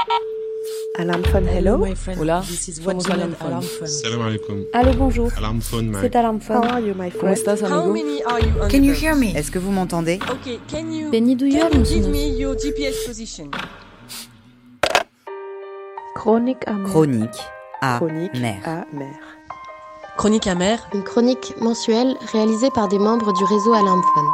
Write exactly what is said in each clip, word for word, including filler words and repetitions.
Alarm Phone, hello. Hola, This is somos Alarm Alarm Phone. Phone. Salam alaikum. Allô, bonjour. Alarm phone, Mike. C'est Alarm Phone. How are you, my ¿Cómo friend? estás, How amigo? many are you on Can the you bus? hear me? Est-ce que vous m'entendez? Okay, can you Benny can duyuyor you give musunuz? me your G P S position? Chronique amère. Chronique à Chronique mer. amère. Chronique amère. Une chronique mensuelle réalisée par des membres du réseau Alarm Phone.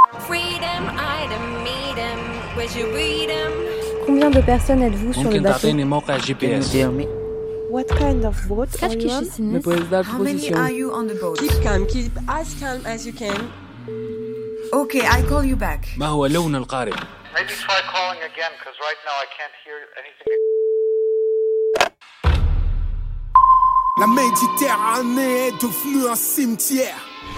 Combien de personnes êtes-vous sur le ممكن bateau? تعطيني موقع جي Can بي you اس؟ tell me? What kind of boat are Kaç you on? ¿Me kişisiniz? puedes dar tu How many posición? are you on the boat? Keep calm, keep as calm as you can. Okay, I call you back. ما هو لون القارب؟ Maybe try calling again, because right now I can't hear anything. La Méditerranée est devenue un cimetière.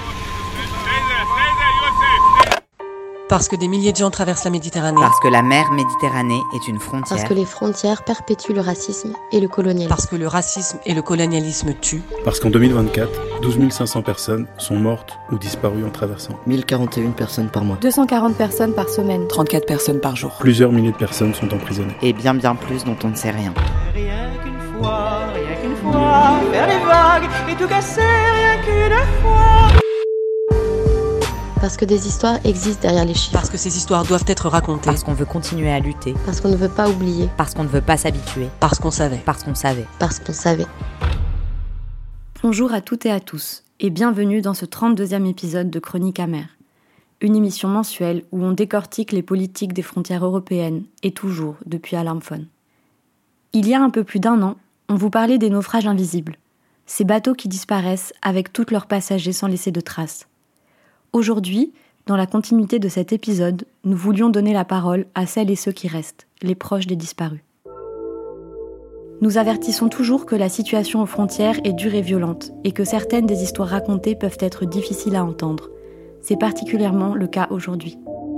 Parce que des milliers de gens traversent la Méditerranée. Parce que la mer Méditerranée est une Parce frontière. que les frontières perpétuent le racisme et le colonialisme. Parce que le racisme et le colonialisme tuent. Parce qu'en deux mille vingt-quatre, douze mille cinq cents personnes sont mortes ou disparues en traversant. mille quarante et une personnes par mois. deux cent quarante personnes par semaine. trente-quatre personnes par jour. Plusieurs milliers de personnes sont emprisonnées. Et bien bien plus dont on ne sait rien. Rien qu'une fois, rien qu'une fois, faire les vagues et tout casser, rien qu'une fois. Parce que des histoires existent derrière les chiffres. Parce que ces histoires doivent être racontées. Parce qu'on veut continuer à lutter. Parce qu'on ne veut pas oublier. Parce qu'on ne veut pas s'habituer. Parce qu'on savait. Parce qu'on savait. Parce qu'on savait. Bonjour à toutes et à tous, et bienvenue dans ce trente-deuxième épisode de Chronique amère. Une émission mensuelle où on décortique les politiques des frontières européennes, et toujours depuis Alarm Phone. Il y a un peu plus d'un an, on vous parlait des naufrages invisibles. Ces bateaux qui disparaissent avec tous leurs passagers sans laisser de traces. Aujourd'hui, dans la continuité de cet épisode, nous voulions donner la parole à celles et ceux qui restent, les proches des disparus. Nous avertissons toujours que la situation aux frontières est dure et violente, et que certaines des histoires racontées peuvent être difficiles à entendre. C'est particulièrement le cas aujourd'hui.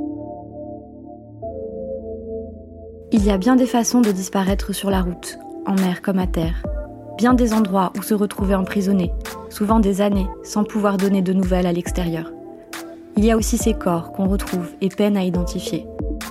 Il y a bien des façons de disparaître sur la route, en mer comme à terre. Bien des endroits où se retrouver emprisonné, souvent des années, sans pouvoir donner de nouvelles à l'extérieur. Il y a aussi ces corps qu'on retrouve et peine à identifier.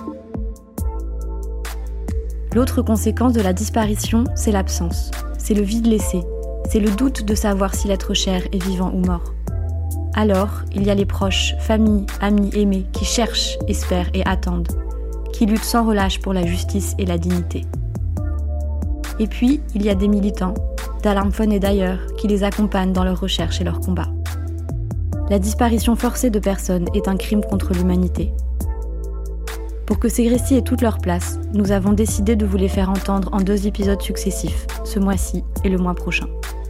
L'autre conséquence de la disparition, c'est l'absence. C'est le vide laissé. C'est le doute de savoir si l'être cher est vivant ou mort. Alors, il y a les proches, familles, amis, aimés, qui cherchent, espèrent et attendent. Qui luttent sans relâche pour la justice et la dignité. Et puis, il y a des militants, d'Alarm Phone et d'ailleurs, qui les accompagnent dans leurs recherches et leurs combats. La disparition forcée de personnes est un crime contre l'humanité. Pour que ces récits aient toute leur place, nous avons décidé de vous les faire entendre en deux épisodes successifs, ce mois-ci et le mois prochain.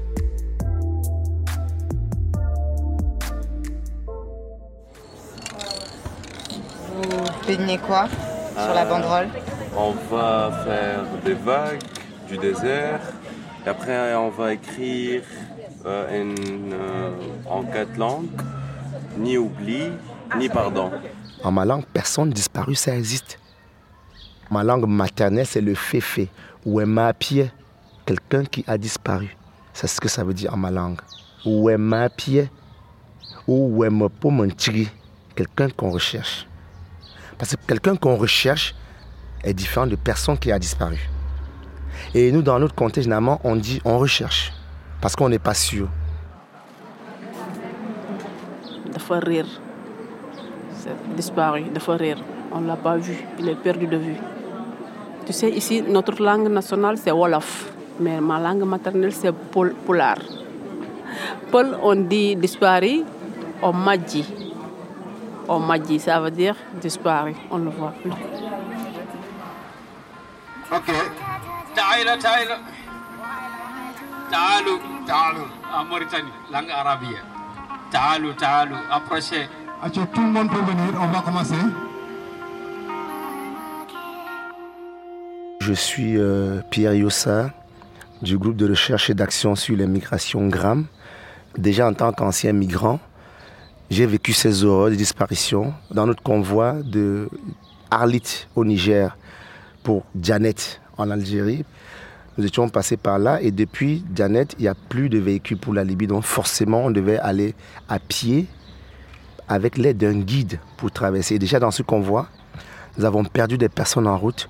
Vous peignez quoi sur la banderole? On va faire des vagues, du désert, et après on va écrire euh, une, euh, en quatre langues, ni oubli, ni pardon. En ma langue, personne disparu, ça existe. Ma langue maternelle, c'est le féfé, ou un mapier, quelqu'un qui a disparu. C'est ce que ça veut dire en ma langue. Ou un mapier, ou un pomantiri, quelqu'un qu'on recherche. Parce que quelqu'un qu'on recherche est différent de personne qui a disparu. Et nous, dans notre contexte, généralement, on dit on recherche, parce qu'on n'est pas sûr. Dafa rire. C'est disparu, dafa rire. On ne l'a pas vu, il est perdu de vue. Tu sais, ici, notre langue nationale, c'est Wolof. Mais ma langue maternelle, c'est Pol- Polar. Paul, on dit disparu, on m'a dit. On m'a dit, ça veut dire disparu, on ne le voit plus. Ok. Ta'ala, ta'ala. Ta'alu, ta'alu. En Mauritanie, langue arabe. Ta'alu, ta'alu. Approchez. Tout le monde peut venir, on va commencer. Je suis euh, Pierre Yossa, du groupe de recherche et d'action sur les migrations GRAM. Déjà en tant qu'ancien migrant, j'ai vécu ces horreurs de disparition dans notre convoi de Arlit au Niger pour Djanet en Algérie. Nous étions passés par là et depuis Djanet, il n'y a plus de véhicules pour la Libye. Donc forcément, on devait aller à pied avec l'aide d'un guide pour traverser. Et déjà dans ce convoi, nous avons perdu des personnes en route.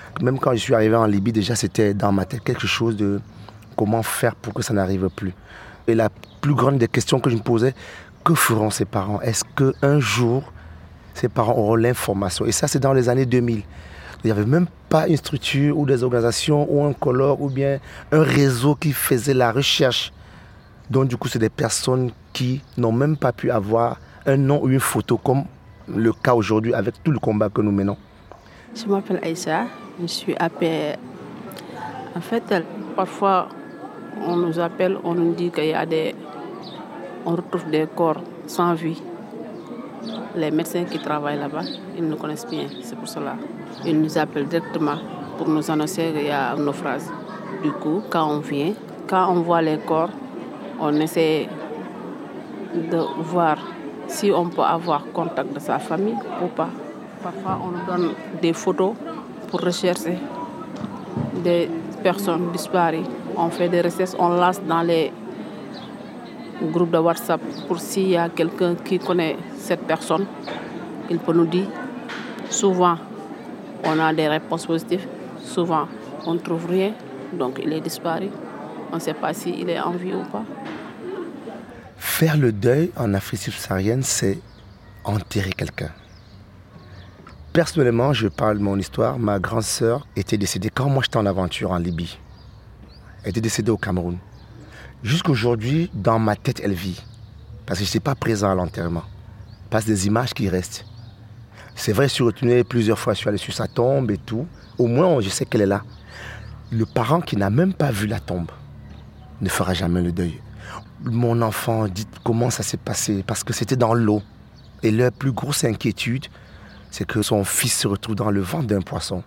Même quand je suis arrivé en Libye, déjà c'était dans ma tête quelque chose de comment faire pour que ça n'arrive plus. Et la plus grande des questions que je me posais, que feront ses parents? Est-ce qu'un jour, ses parents auront l'information? Et ça, c'est dans les années deux mille. Il n'y avait même pas une structure ou des organisations ou un colloque ou bien un réseau qui faisait la recherche. Donc du coup, c'est des personnes qui n'ont même pas pu avoir un nom ou une photo comme le cas aujourd'hui avec tout le combat que nous menons. Je m'appelle Aïssa, je suis A P R. En fait, parfois, on nous appelle, on nous dit qu'il y a des... On retrouve des corps sans vie. Les médecins qui travaillent là-bas, ils nous connaissent bien, c'est pour cela. Ils nous appellent directement pour nous annoncer qu'il y a un naufrage. Du coup, quand on vient, quand on voit les corps, on essaie de voir si on peut avoir contact de sa famille ou pas. Parfois, on nous donne des photos pour rechercher des personnes disparues. On fait des recherches, on lance dans les groupes de WhatsApp pour s'il y a quelqu'un qui connaît cette personne, il peut nous dire. Souvent, on a des réponses positives. Souvent, on ne trouve rien, donc il est disparu. On ne sait pas s'il est en vie ou pas. Faire le deuil en Afrique subsaharienne, c'est enterrer quelqu'un. Personnellement, je parle de mon histoire. Ma grande sœur était décédée quand moi j'étais en aventure en Libye. Elle était décédée au Cameroun. Jusqu'aujourd'hui, dans ma tête, elle vit. Parce que je n'étais pas présent à l'enterrement. Parce que des images qui restent. C'est vrai, je suis retourné plusieurs fois, je suis allé sur sa tombe et tout. Au moins, je sais qu'elle est là. Le parent qui n'a même pas vu la tombe ne fera jamais le deuil. Mon enfant, dites comment ça s'est passé. Parce que c'était dans l'eau. Et leur plus grosse inquiétude, c'est que son fils se retrouve dans le ventre d'un poisson.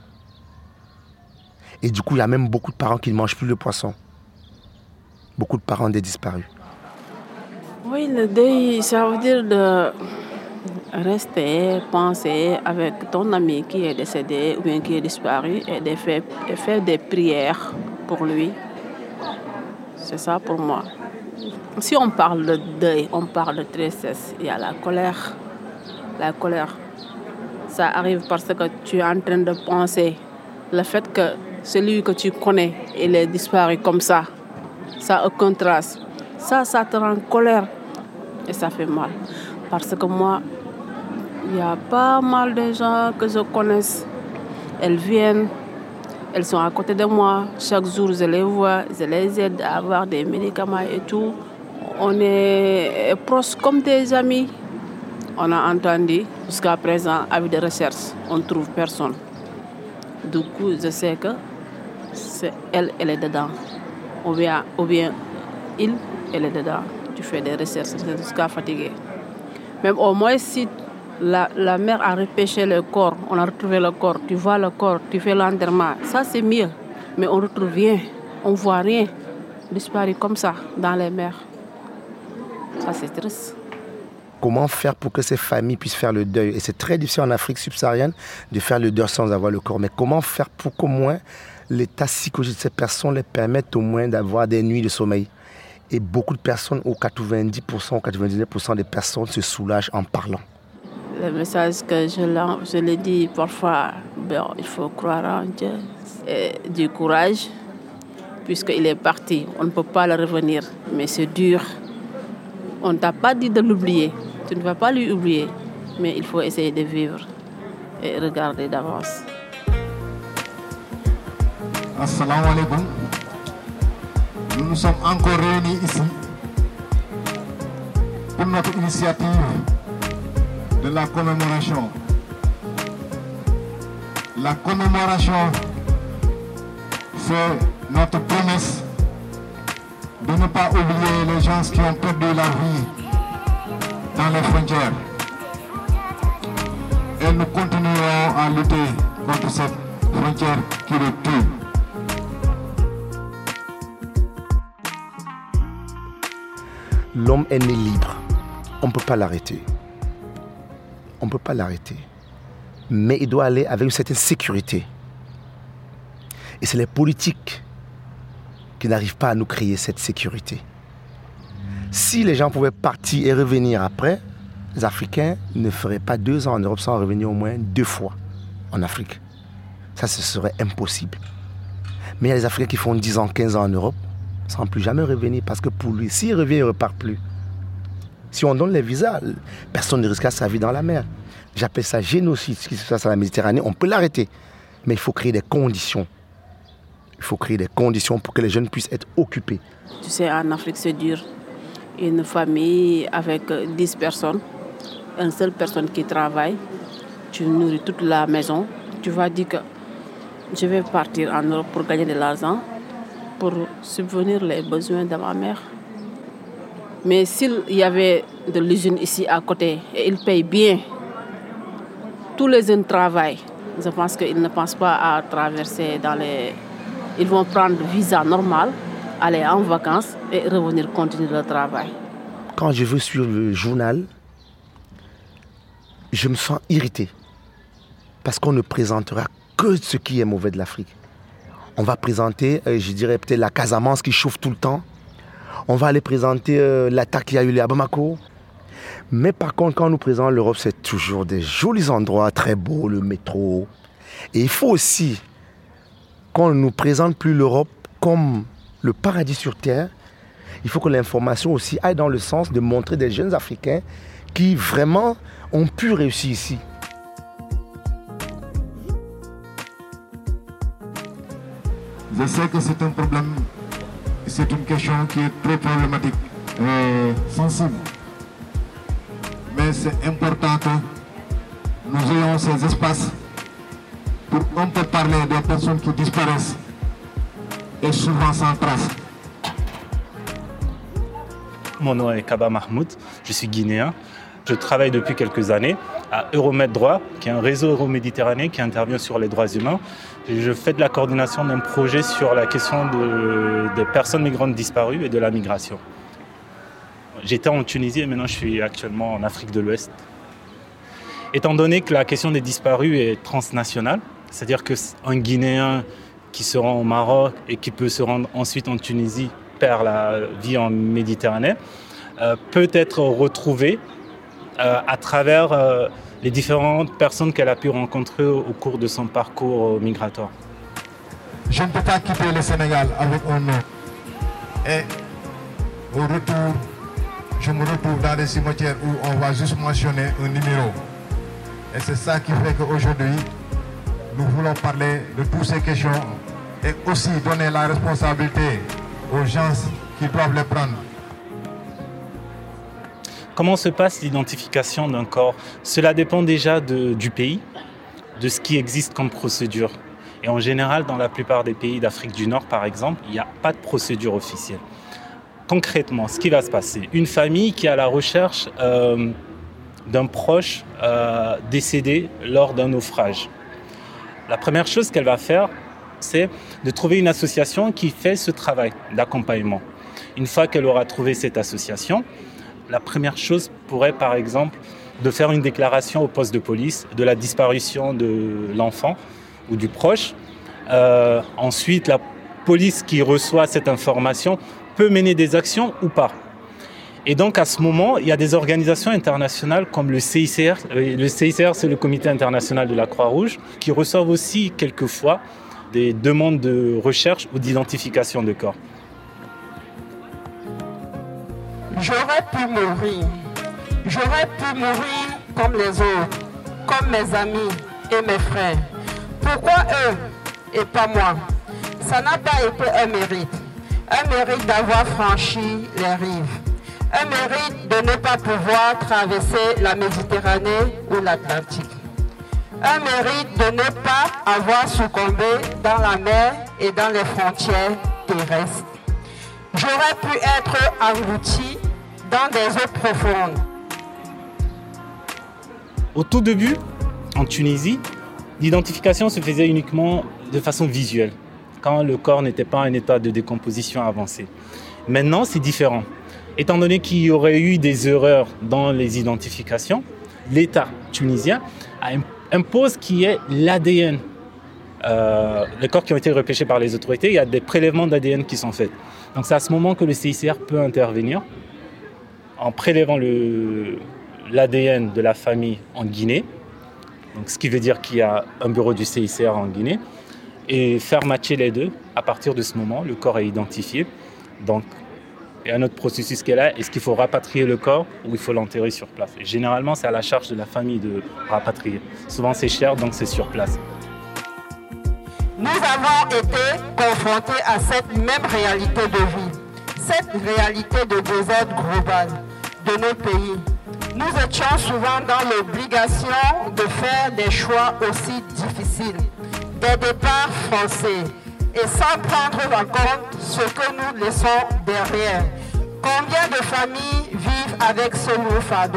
Et du coup, il y a même beaucoup de parents qui ne mangent plus le poisson. Beaucoup de parents des disparus. Oui, le deuil, ça veut dire de rester, penser avec ton ami qui est décédé ou bien qui est disparu et de faire, de faire des prières pour lui. C'est ça pour moi. Si on parle de deuil, on parle de tristesse, il y a la colère. La colère, ça arrive parce que tu es en train de penser le fait que celui que tu connais, il est disparu comme ça. Ça a aucun trace. Ça, ça te rend colère et ça fait mal. Parce que moi, il y a pas mal de gens que je connaisse. Elles viennent, elles sont à côté de moi. Chaque jour, je les vois, je les aide à avoir des médicaments et tout. On est proches comme des amis. On a entendu jusqu'à présent, avec des recherches, on ne trouve personne. Du coup, je sais que c'est elle, elle est dedans. Ou bien, ou bien il, elle est dedans. Tu fais des recherches jusqu'à fatiguer. Même au moins si la, la mère a repêché le corps, on a retrouvé le corps, tu vois le corps, tu fais l'enterrement, ça c'est mieux. Mais on ne retrouve rien, on ne voit rien disparaître comme ça dans les mers. Ça c'est triste. Comment faire pour que ces familles puissent faire le deuil? Et c'est très difficile en Afrique subsaharienne de faire le deuil sans avoir le corps. Mais comment faire pour qu'au moins l'état psychologique de ces personnes les permette au moins d'avoir des nuits de sommeil? Et beaucoup de personnes, ou quatre-vingt-dix pour cent, ou quatre-vingt-dix-neuf pour cent des personnes se soulagent en parlant. Le message que je, je le dis parfois, ben, il faut croire en Dieu. Et du courage, puisqu'il est parti. On ne peut pas le revenir, mais c'est dur. On ne t'a pas dit de l'oublier. Tu ne vas pas lui oublier, mais il faut essayer de vivre et regarder d'avance. Assalamu alaikum. Nous nous sommes encore réunis ici pour notre initiative de la commémoration. La commémoration fait notre promesse de ne pas oublier les gens qui ont perdu leur vie dans les frontières. Et nous continuerons à lutter contre cette frontière qui les tue. L'homme est né libre. On ne peut pas l'arrêter. On ne peut pas l'arrêter. Mais il doit aller avec une certaine sécurité. Et c'est les politiques qui n'arrivent pas à nous créer cette sécurité. Si les gens pouvaient partir et revenir après, les Africains ne feraient pas deux ans en Europe sans revenir au moins deux fois en Afrique. Ça, ce serait impossible. Mais il y a des Africains qui font dix ans, quinze ans en Europe, sans plus jamais revenir, parce que pour lui, s'il revient, il ne repart plus. Si on donne les visas, personne ne risquera sa vie dans la mer. J'appelle ça génocide, ce qui se passe à la Méditerranée. On peut l'arrêter, mais il faut créer des conditions. Il faut créer des conditions pour que les jeunes puissent être occupés. Tu sais, en Afrique, c'est dur. Une famille avec dix personnes, une seule personne qui travaille, tu nourris toute la maison. Tu vas dire que je vais partir en Europe pour gagner de l'argent, pour subvenir les besoins de ma mère. Mais s'il y avait de l'usine ici à côté et ils payent bien, tous les jeunes travaillent. Je pense qu'ils ne pensent pas à traverser dans les... Ils vont prendre le visa normal, aller en vacances et revenir continuer le travail. Quand je vais sur le journal, je me sens irrité. Parce qu'on ne présentera que ce qui est mauvais de l'Afrique. On va présenter, euh, je dirais peut-être la Casamance qui chauffe tout le temps. On va aller présenter euh, l'attaque qu'il y a eu là à Bamako. Mais par contre, quand on nous présente l'Europe, c'est toujours des jolis endroits, très beaux, le métro. Et il faut aussi qu'on ne nous présente plus l'Europe comme le paradis sur terre. Il faut que l'information aussi aille dans le sens de montrer des jeunes Africains qui vraiment ont pu réussir ici. Je sais que c'est un problème, c'est une question qui est très problématique, euh, sensible. Mais c'est important que nous ayons ces espaces pour on peut parler des personnes qui disparaissent et souvent sans trace. Mon nom est Kaba Mahmoud, je suis guinéen. Je travaille depuis quelques années à Euromed Droit, qui est un réseau euro-méditerranéen qui intervient sur les droits humains. Et je fais de la coordination d'un projet sur la question de, des personnes migrantes disparues et de la migration. J'étais en Tunisie et maintenant je suis actuellement en Afrique de l'Ouest. Étant donné que la question des disparus est transnationale, c'est-à-dire qu'un Guinéen qui se rend au Maroc et qui peut se rendre ensuite en Tunisie perd la vie en Méditerranée, euh, peut être retrouvé euh, à travers euh, les différentes personnes qu'elle a pu rencontrer au, au cours de son parcours migratoire. Je ne peux pas quitter le Sénégal avec un nom. Et au retour, je me retrouve dans des cimetières où on va juste mentionner un numéro. Et c'est ça qui fait qu'aujourd'hui, nous voulons parler de toutes ces questions et aussi donner la responsabilité aux gens qui doivent les prendre. Comment se passe l'identification d'un corps? Cela dépend déjà de, du pays, de ce qui existe comme procédure. Et en général, dans la plupart des pays d'Afrique du Nord, par exemple, il n'y a pas de procédure officielle. Concrètement, ce qui va se passer, une famille qui est à la recherche euh, d'un proche euh, décédé lors d'un naufrage. La première chose qu'elle va faire, c'est de trouver une association qui fait ce travail d'accompagnement. Une fois qu'elle aura trouvé cette association, la première chose pourrait, par exemple, de faire une déclaration au poste de police de la disparition de l'enfant ou du proche. Euh, ensuite, la police qui reçoit cette information peut mener des actions ou pas. Et donc, à ce moment, il y a des organisations internationales comme le C I C R. Le C I C R, c'est le Comité international de la Croix-Rouge, qui reçoivent aussi quelquefois des demandes de recherche ou d'identification de corps. J'aurais pu mourir. J'aurais pu mourir comme les autres, comme mes amis et mes frères. Pourquoi eux et pas moi? Ça n'a pas été un mérite. Un mérite d'avoir franchi les rives. Un mérite de ne pas pouvoir traverser la Méditerranée ou l'Atlantique. Un mérite de ne pas avoir succombé dans la mer et dans les frontières terrestres. J'aurais pu être englouti dans des eaux profondes. Au tout début, en Tunisie, l'identification se faisait uniquement de façon visuelle, quand le corps n'était pas en état de décomposition avancée. Maintenant, c'est différent. Étant donné qu'il y aurait eu des erreurs dans les identifications, l'État tunisien impose qu'il y ait l'A D N. Euh, les corps qui ont été repêchés par les autorités, il y a des prélèvements d'A D N qui sont faits. Donc c'est à ce moment que le C I C R peut intervenir en prélevant le, l'A D N de la famille en Guinée Donc, ce qui veut dire qu'il y a un bureau du C I C R en Guinée. Et faire matcher les deux, à partir de ce moment, le corps est identifié. Donc, il y a un autre processus qui est là. Est-ce qu'il faut rapatrier le corps ou il faut l'enterrer sur place? Et généralement, c'est à la charge de la famille de rapatrier. Souvent, c'est cher, donc c'est sur place. Nous avons été confrontés à cette même réalité de vie, cette réalité de désordre global de nos pays. Nous étions souvent dans l'obligation de faire des choix aussi difficiles, des départs forcés, et sans prendre en compte ce que nous laissons derrière. Combien de familles vivent avec ce lourd fardeau?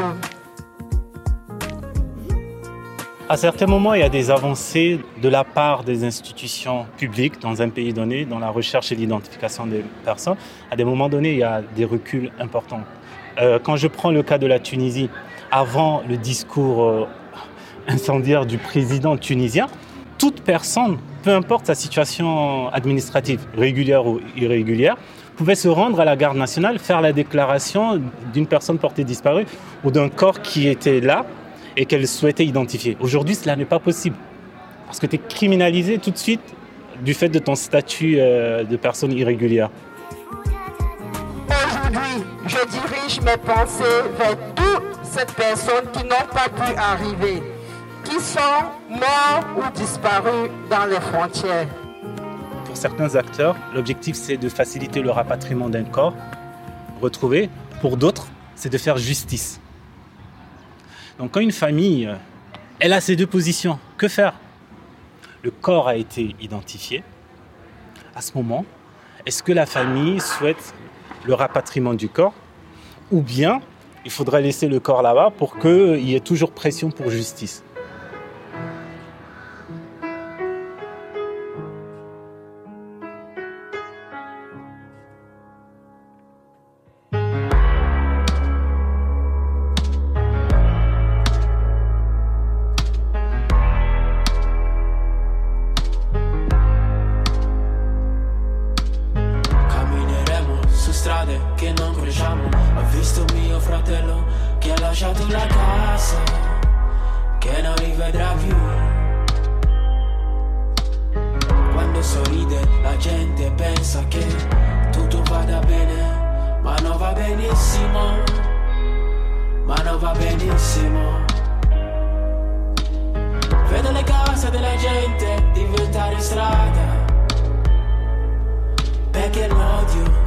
À certains moments, il y a des avancées de la part des institutions publiques dans un pays donné, dans la recherche et l'identification des personnes. À des moments donnés, il y a des reculs importants. Euh, quand je prends le cas de la Tunisie, avant le discours euh, incendiaire du président tunisien, toute personne, peu importe sa situation administrative, régulière ou irrégulière, pouvait se rendre à la garde nationale, faire la déclaration d'une personne portée disparue ou d'un corps qui était là et qu'elle souhaitait identifier. Aujourd'hui, cela n'est pas possible parce que tu es criminalisé tout de suite du fait de ton statut euh, de personne irrégulière. Aujourd'hui, je dirige mes pensées vers toutes ces personnes qui n'ont pas pu arriver, qui sont morts ou disparus dans les frontières. Pour certains acteurs, l'objectif c'est de faciliter le rapatriement d'un corps retrouvé. Pour d'autres, c'est de faire justice. Donc quand une famille, elle a ces deux positions, que faire? Le corps a été identifié. À ce moment, est-ce que la famille souhaite le rapatriement du corps ou bien il faudrait laisser le corps là-bas pour qu'il y ait toujours pression pour justice? Che non cresciamo, ho visto mio fratello che ha lasciato la casa, che non rivedrà più. Quando sorride la gente pensa che tutto vada bene, ma non va benissimo, ma non va benissimo. Vedo le case della gente diventare strada, perché l'odio.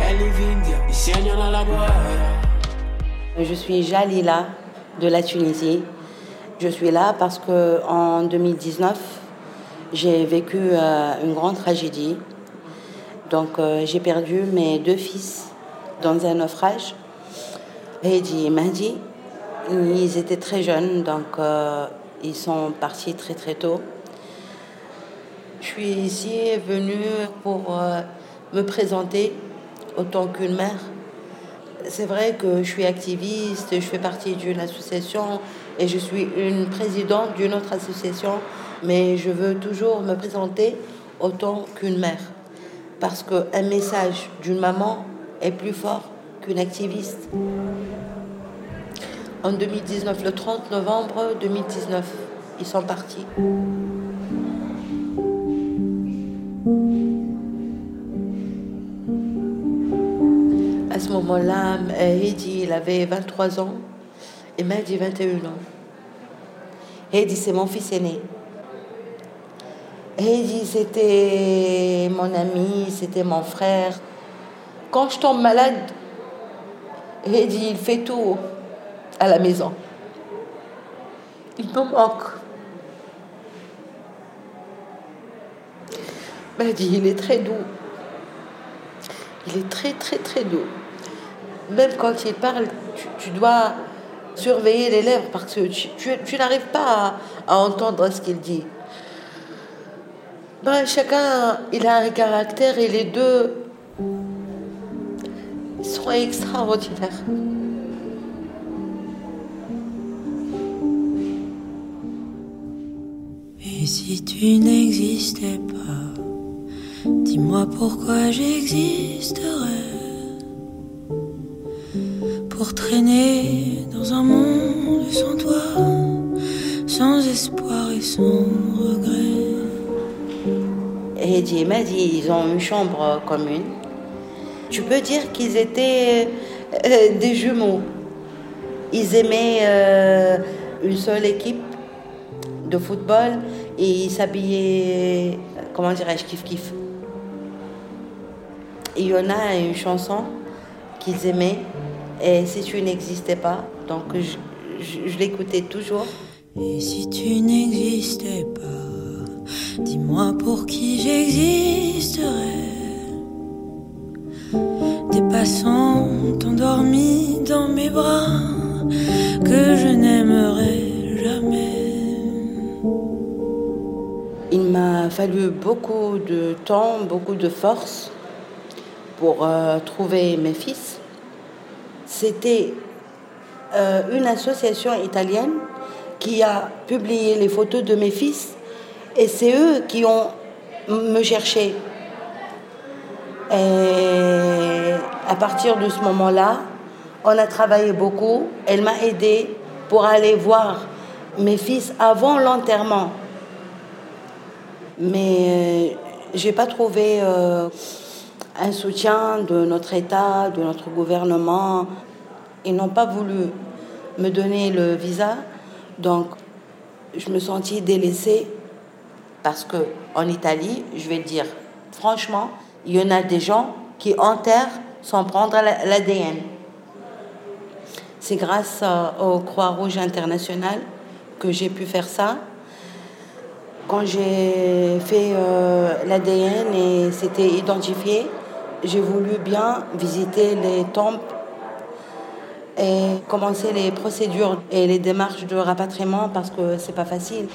Je suis Jalila de la Tunisie. Je suis là parce qu'en deux mille dix-neuf, j'ai vécu euh, une grande tragédie. Donc euh, j'ai perdu mes deux fils dans un naufrage. Heidi et Mahdi, ils étaient très jeunes, donc euh, ils sont partis très très tôt. Je suis ici venue pour euh, me présenter autant qu'une mère. C'est vrai que je suis activiste, je fais partie d'une association et je suis une présidente d'une autre association, mais je veux toujours me présenter autant qu'une mère. Parce qu'un message d'une maman est plus fort qu'une activiste. En deux mille dix-neuf, le trente novembre deux mille dix-neuf, ils sont partis. À ce moment-là, Heidi, il avait vingt-trois ans et Mahdi, vingt et un ans. Heidi, c'est mon fils aîné. Heidi, c'était mon ami, c'était mon frère. Quand je tombe malade, Heidi, il fait tout à la maison. Il me manque. Mahdi, il est très doux. Il est très, très, très doux. Même quand il parle, tu, tu dois surveiller les lèvres parce que tu, tu, tu n'arrives pas à, à entendre ce qu'il dit. Ben, chacun, il a un caractère et les deux sont extraordinaires. Et si tu n'existais pas, dis-moi pourquoi j'existerais. Pour traîner dans un monde sans toi, sans espoir et sans regret. Et Eddie m'a dit, ils ont une chambre commune. Tu peux dire qu'ils étaient euh, des jumeaux. Ils aimaient euh, une seule équipe de football et ils s'habillaient, comment dirais-je, kiff-kiff. Il y en a une chanson qu'ils aimaient et si tu n'existais pas, donc je, je, je l'écoutais toujours. Et si tu n'existais pas, dis-moi pour qui j'existerais. Des passants endormis dans mes bras que je n'aimerais jamais. Il m'a fallu beaucoup de temps, beaucoup de force pour euh, trouver mes fils. C'était euh, une association italienne qui a publié les photos de mes fils et c'est eux qui ont me cherché. Et à partir de ce moment-là, on a travaillé beaucoup. Elle m'a aidée pour aller voir mes fils avant l'enterrement. Mais euh, j'ai pas trouvé euh, un soutien de notre État, de notre gouvernement. Ils n'ont pas voulu me donner le visa, donc je me sentis délaissée parce que en Italie, je vais le dire franchement, il y en a des gens qui enterrent sans prendre l'A D N. C'est grâce au Croix-Rouge international que j'ai pu faire ça. Quand j'ai fait euh, l'A D N et c'était identifié, j'ai voulu bien visiter les tombes et commencer les procédures et les démarches de rapatriement parce que c'est pas facile.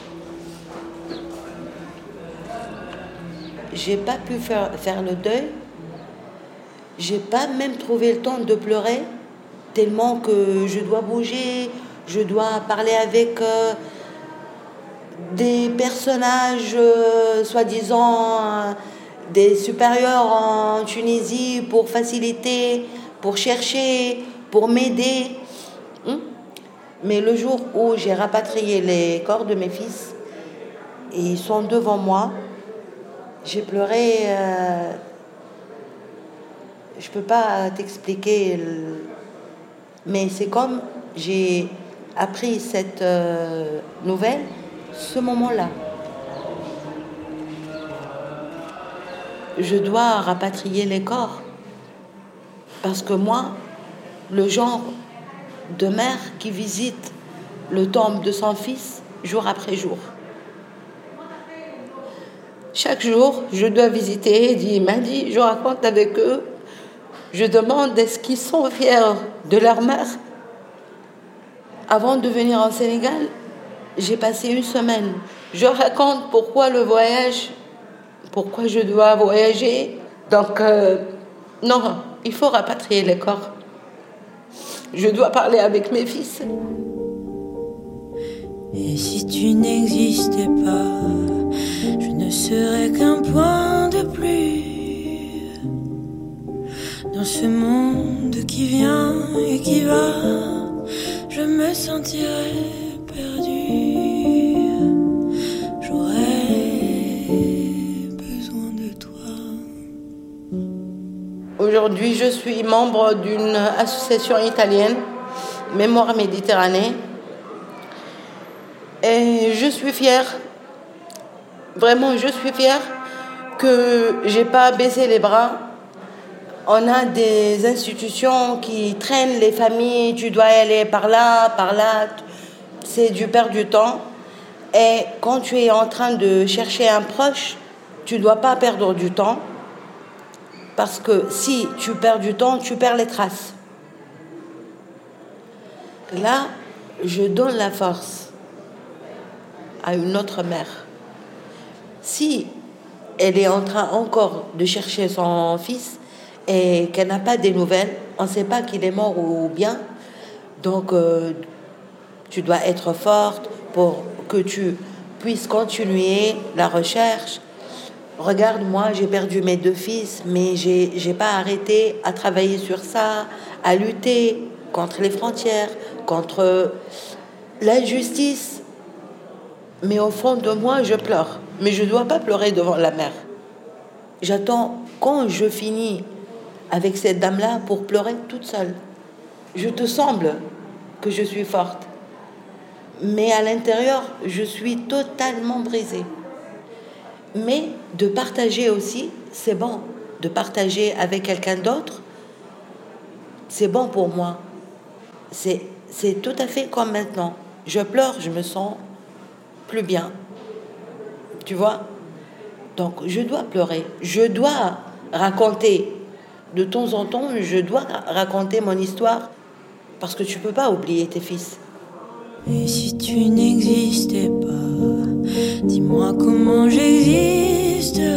J'ai pas pu faire, faire le deuil. J'ai pas même trouvé le temps de pleurer tellement que je dois bouger, je dois parler avec euh, des personnages euh, soi-disant euh, des supérieurs en Tunisie pour faciliter, pour chercher, pour m'aider. Hum? Mais le jour où j'ai rapatrié les corps de mes fils, et ils sont devant moi, j'ai pleuré. Euh, je peux pas t'expliquer, le... mais c'est comme j'ai appris cette euh, nouvelle, ce moment-là. Je dois rapatrier les corps parce que moi, le genre de mère qui visite le tombe de son fils jour après jour. Chaque jour, je dois visiter Eddie, Madi, je raconte avec eux. Je demande est-ce qu'ils sont fiers de leur mère. Avant de venir au Sénégal, j'ai passé une semaine. Je raconte pourquoi le voyage, pourquoi je dois voyager. Donc, euh, non, il faut rapatrier les corps. Je dois parler avec mes fils. Et si tu n'existais pas, je ne serais qu'un point de plus dans ce monde qui vient et qui va. Je me sentirais perdue. J'aurais besoin de toi. Aujourd'hui, je suis membre d'une association italienne, Mémoire Méditerranée. Et je suis fière, vraiment je suis fière que j'ai pas baissé les bras. On a des institutions qui traînent les familles, tu dois aller par là, par là, c'est du perdre du temps. Et quand tu es en train de chercher un proche, tu ne dois pas perdre du temps, parce que si tu perds du temps, tu perds les traces. Là, je donne la force à une autre mère. Si elle est en train encore de chercher son fils et qu'elle n'a pas des nouvelles, on ne sait pas qu'il est mort ou bien, donc euh, tu dois être forte pour que tu puisses continuer la recherche. Regarde, moi j'ai perdu mes deux fils, mais j'ai, j'ai pas arrêté à travailler sur ça, à lutter contre les frontières, contre l'injustice. Mais au fond de moi, je pleure. Mais je ne dois pas pleurer devant la mer. J'attends quand je finis avec cette dame-là pour pleurer toute seule. Je te semble que je suis forte. Mais à l'intérieur, je suis totalement brisée. Mais de partager aussi, c'est bon. De partager avec quelqu'un d'autre, c'est bon pour moi. C'est, c'est tout à fait comme maintenant. Je pleure, je me sens plus bien. Tu vois? Donc, je dois pleurer. Je dois raconter. De temps en temps, je dois raconter mon histoire parce que tu ne peux pas oublier tes fils. Et si tu n'existais pas, dis-moi comment j'existerais.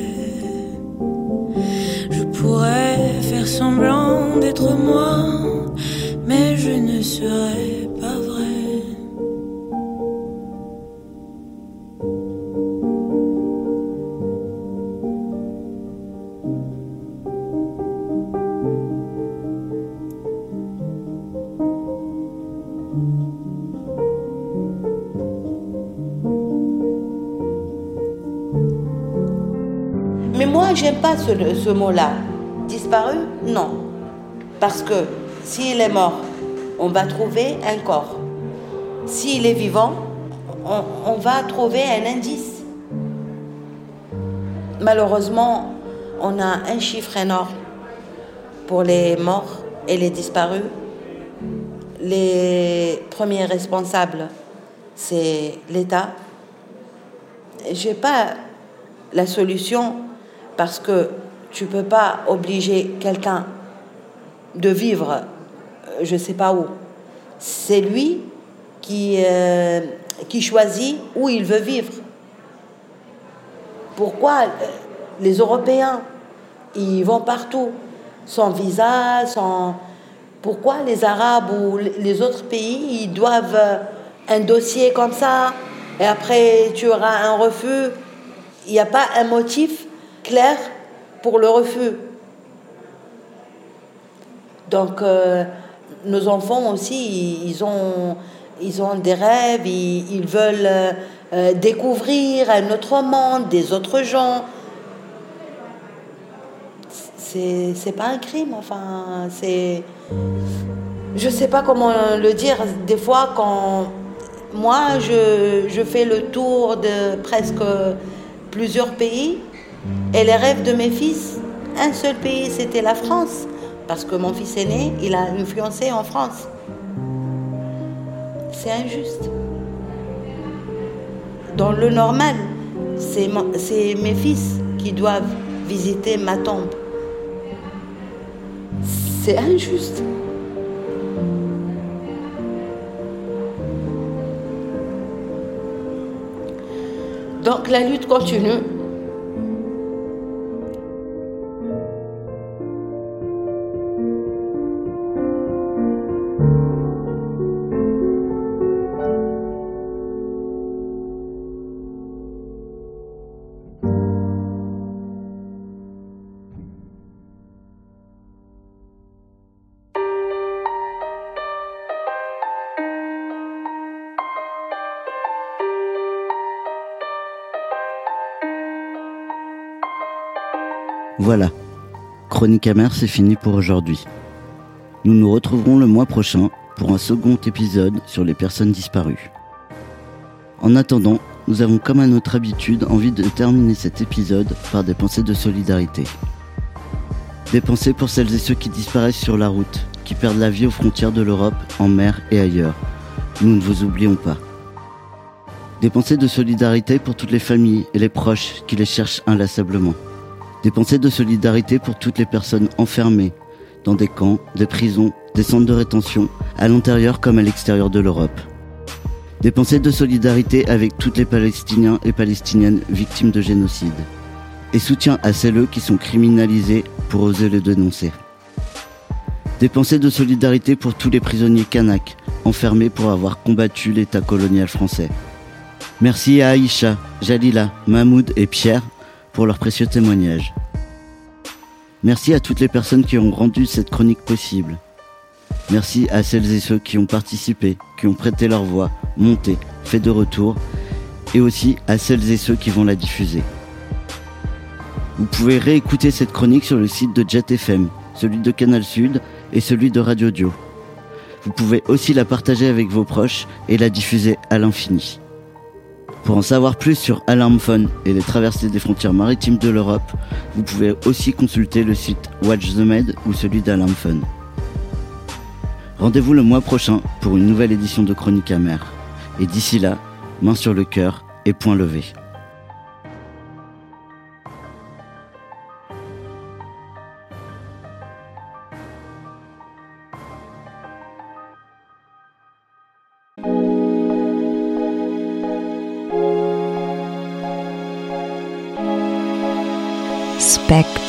Je pourrais faire semblant d'être moi, mais je ne serais pas vrai. Mais moi, j'aime pas ce, ce mot-là. Disparu? Non. Parce que s'il est mort, on va trouver un corps. S'il est vivant, on, on va trouver un indice. Malheureusement, on a un chiffre énorme pour les morts et les disparus. Les premiers responsables, c'est l'État. J'ai pas la solution parce que tu peux pas obliger quelqu'un de vivre, je sais pas où. C'est lui qui, euh, qui choisit où il veut vivre. Pourquoi les Européens, ils vont partout, sans visa, sans... Pourquoi les Arabes ou les autres pays, ils doivent un dossier comme ça, et après tu auras un refus? Il n'y a pas un motif clair pour le refus. Donc, euh, nos enfants aussi, ils ont, ils ont des rêves, ils, ils veulent euh, découvrir un autre monde, des autres gens. C'est, c'est pas un crime, enfin, c'est... Je sais pas comment le dire. Des fois, quand moi, je, je fais le tour de presque plusieurs pays, et les rêves de mes fils, un seul pays, c'était la France. Parce que mon fils aîné, il a une fiancée en France. C'est injuste. Dans le normal, c'est, mon, c'est mes fils qui doivent visiter ma tombe. C'est injuste. Donc la lutte continue. Voilà, Chronique amère, c'est fini pour aujourd'hui. Nous nous retrouverons le mois prochain pour un second épisode sur les personnes disparues. En attendant, nous avons comme à notre habitude envie de terminer cet épisode par des pensées de solidarité. Des pensées pour celles et ceux qui disparaissent sur la route, qui perdent la vie aux frontières de l'Europe, en mer et ailleurs. Nous ne vous oublions pas. Des pensées de solidarité pour toutes les familles et les proches qui les cherchent inlassablement. Des pensées de solidarité pour toutes les personnes enfermées dans des camps, des prisons, des centres de rétention, à l'intérieur comme à l'extérieur de l'Europe. Des pensées de solidarité avec toutes les Palestiniens et Palestiniennes victimes de génocide. Et soutien à celles qui sont criminalisées pour oser le dénoncer. Des pensées de solidarité pour tous les prisonniers kanaks, enfermés pour avoir combattu l'État colonial français. Merci à Aïcha, Jalila, Mahmoud et Pierre pour leurs précieux témoignages. Merci à toutes les personnes qui ont rendu cette chronique possible. Merci à celles et ceux qui ont participé, qui ont prêté leur voix, monté, fait de retour, et aussi à celles et ceux qui vont la diffuser. Vous pouvez réécouter cette chronique sur le site de Jet F M, celui de Canal Sud et celui de Radio Dio. Vous pouvez aussi la partager avec vos proches et la diffuser à l'infini. Pour en savoir plus sur Alarmphone et les traversées des frontières maritimes de l'Europe, vous pouvez aussi consulter le site Watch the Med ou celui d'Alarmphone. Rendez-vous le mois prochain pour une nouvelle édition de Chronique Amère. Et d'ici là, main sur le cœur et poing levé. Spectre.